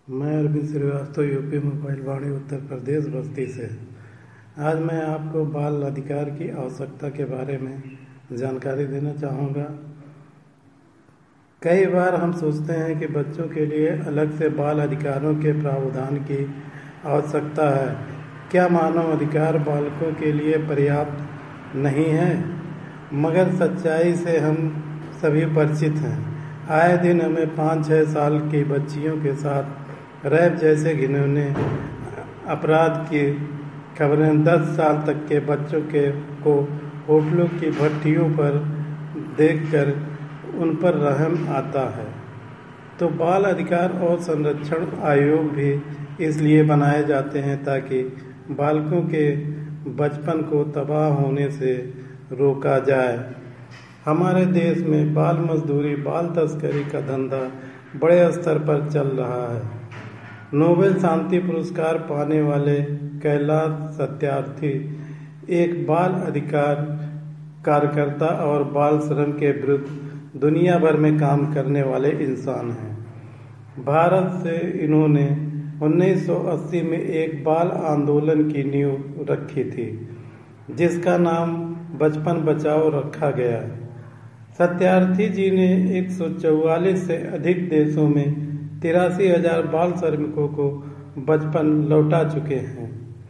मैं Arvind Srivastava UP mobile Vani Uttar Pradesh Basti से। आज मैं आपको बाल अधिकार की आवश्यकता के बारे में जानकारी देना चाहूँगा। कई बार हम सोचते हैं कि बच्चों के लिए अलग से बाल अधिकारों के प्रावधान की आवश्यकता है। क्या मानव अधिकार बालकों के लिए पर्याप्त नहीं है? मगर सच्चाई से हम सभी परिचित हैं। आए दिन हमें 5-6 साल की बच्चियों के साथ रेप जैसे घिनौने अपराध की खबरें 10 साल तक के बच्चों को होटलों की भट्टियों पर देखकर उन पर रहम आता है। तो बाल अधिकार और संरक्षण आयोग भी इसलिए बनाए जाते हैं ताकि बालकों के बचपन को तबाह होने से रोका जाए। हमारे देश में बाल मजदूरी, बाल तस्करी का धंधा बड़े स्तर पर चल रहा है। नोबेल शांति पुरस्कार पाने वाले कैलाश सत्यार्थी एक बाल अधिकार कार्यकर्ता और बाल श्रम के विरुद्ध दुनिया भर में काम करने वाले इंसान हैं। भारत से इन्होंने 1980 में एक बाल आंदोलन की नींव रखी थी, जिसका नाम बचपन बचाओ रखा गया। सत्यार्थी जी ने 144 से अधिक देशों में 83,000 बाल श्रमिकों को बचपन लौटा चुके हैं।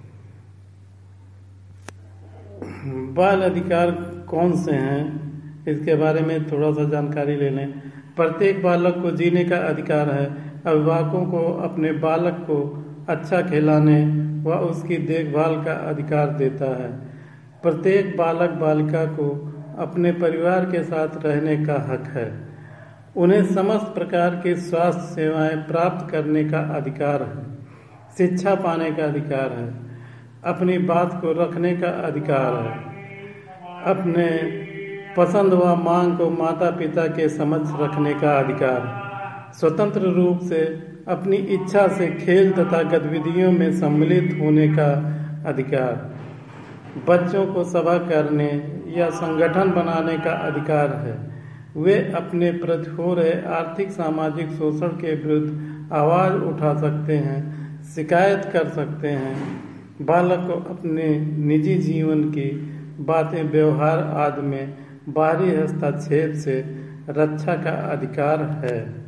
बाल अधिकार कौन से हैं, इसके बारे में थोड़ा सा जानकारी ले लें। प्रत्येक बालक को जीने का अधिकार है। अभिभावकों को अपने बालक को अच्छा खिलाने व उसकी देखभाल का अधिकार देता है। प्रत्येक बालक बालिका को अपने परिवार के साथ रहने का हक है। उन्हें समस्त प्रकार की स्वास्थ्य सेवाएं प्राप्त करने का अधिकार है। शिक्षा पाने का अधिकार है। अपनी बात को रखने का अधिकार है। अपने पसंद व मांग को माता पिता के समक्ष रखने का अधिकार। स्वतंत्र रूप से अपनी इच्छा से खेल तथा गतिविधियों में सम्मिलित होने का अधिकार। बच्चों को सभा करने या संगठन बनाने का अधिकार है। वे अपने प्रति हो रहे आर्थिक सामाजिक शोषण के विरुद्ध आवाज़ उठा सकते हैं, शिकायत कर सकते हैं। बालक को अपने निजी जीवन की बातें, व्यवहार आदि में बाहरी हस्तक्षेप से रक्षा का अधिकार है।